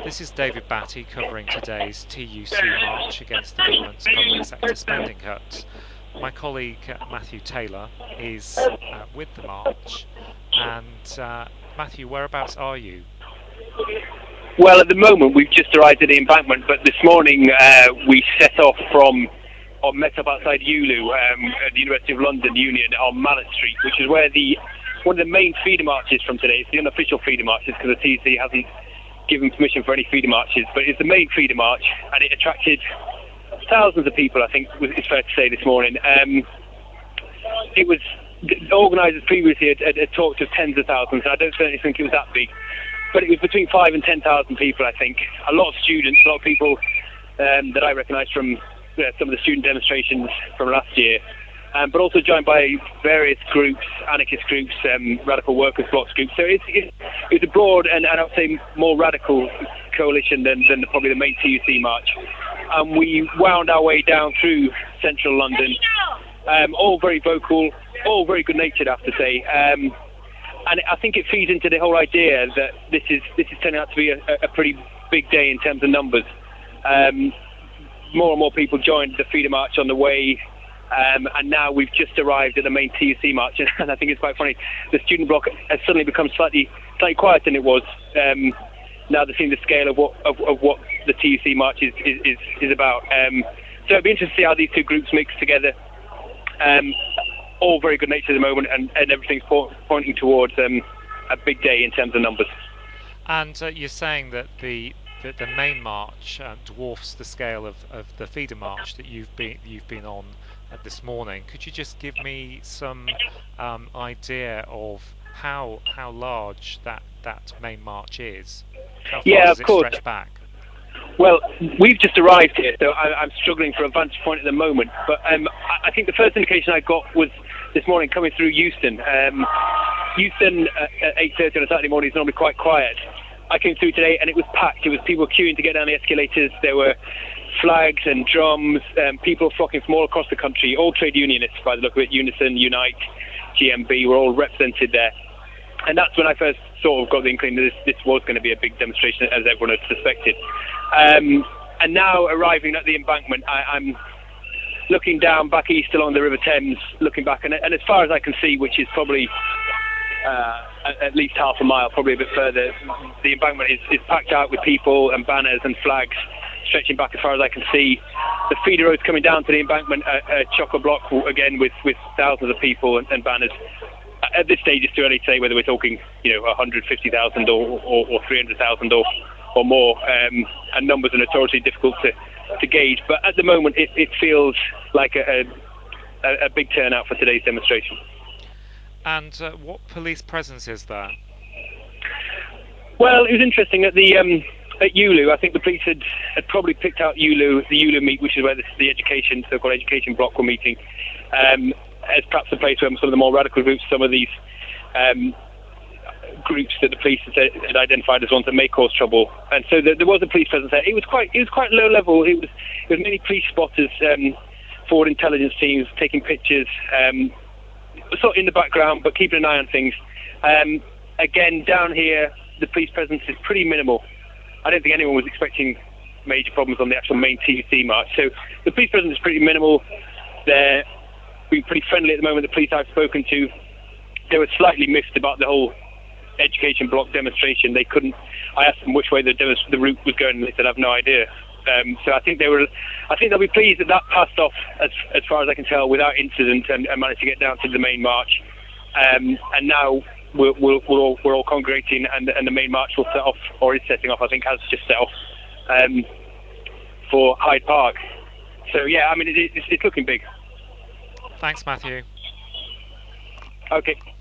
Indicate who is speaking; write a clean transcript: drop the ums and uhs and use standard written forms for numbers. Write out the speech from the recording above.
Speaker 1: This is David Batty covering today's TUC march against the government's public sector spending cuts. My colleague Matthew Taylor is with the march. And Matthew, whereabouts are you?
Speaker 2: Well, at the moment we've just arrived at the embankment, but this morning we set off met up outside ULU at the University of London Union on Mallet Street, which is where one of the main feeder marches from today. It's the unofficial feeder marches because the TUC hasn't given permission for any feeder marches, but it's the main feeder march, and it attracted thousands of people, I think it's fair to say, this morning. It was, the organisers previously had talked of tens of thousands, and I don't certainly think it was that big, but it was between 5,000 and 10,000 people, I think. A lot of students, a lot of people that I recognise from some of the student demonstrations from last year, but also joined by various groups, anarchist groups, radical workers blocks groups. So it's a broad and I would say more radical coalition than probably the main TUC march. And we wound our way down through central London, all very vocal, all very good-natured, I have to say. And I think it feeds into the whole idea that this is turning out to be a pretty big day in terms of numbers. More and more people joined the feeder march on the way. And now we've just arrived at the main TUC march, and I think it's quite funny. The student bloc has suddenly become slightly quieter than it was. Now they're seeing the scale of what the TUC march is about. So it'd be interesting to see how these two groups mix together. All very good natured at the moment, and everything's pointing towards a big day in terms of numbers.
Speaker 1: And you're saying that the main march dwarfs the scale of the feeder march that you've been on this morning. Could you just give me some idea of how large that main march is? How far does it stretch back?
Speaker 2: Well, we've just arrived here, so I'm struggling for a vantage point at the moment. But I think the first indication I got was this morning coming through Euston. Euston at 8:30 on a Saturday morning is normally quite quiet. I came through today and it was packed. It was people queuing to get down the escalators. There were flags and drums, people flocking from all across the country, all trade unionists by the look of it. Unison, Unite, GMB were all represented there. And that's when I first sort of got the inkling that this was going to be a big demonstration, as everyone had suspected. And now arriving at the embankment, I'm looking down back east along the River Thames, looking back, and as far as I can see, which is probably at least half a mile, probably a bit further, the embankment is packed out with people and banners and flags stretching back as far as I can see. The feeder roads coming down to the embankment are chock-a-block again with thousands of people and banners. At this stage, it's too early to say whether we're talking, 150,000 or 300,000 or more, and numbers are notoriously difficult to gauge. But at the moment, it feels like a big turnout for today's demonstration.
Speaker 1: And what police presence is there?
Speaker 2: Well, it was interesting at ULU. I think the police had probably picked out the ULU meet, which is where the so-called education bloc were meeting, as perhaps a place where some of the more radical groups, some of these groups that the police had identified as ones that may cause trouble. And so there was a police presence there. It was quite low level. It was many police spotters, forward intelligence teams taking pictures, sort of in the background, but keeping an eye on things. Again, down here, the police presence is pretty minimal. I don't think anyone was expecting major problems on the actual main TUC march. So the police presence is pretty minimal. They're being pretty friendly at the moment. The police I've spoken to, they were slightly miffed about the whole education bloc demonstration. I asked them which way the route was going, and they said, I've no idea. So I think they'll be pleased that passed off as far as I can tell without incident and managed to get down to the main march. And now we're all congregating, and the main march will set off, or is setting off. I think has just set off for Hyde Park. So yeah, I mean it's looking big.
Speaker 1: Thanks, Matthew.
Speaker 2: Okay.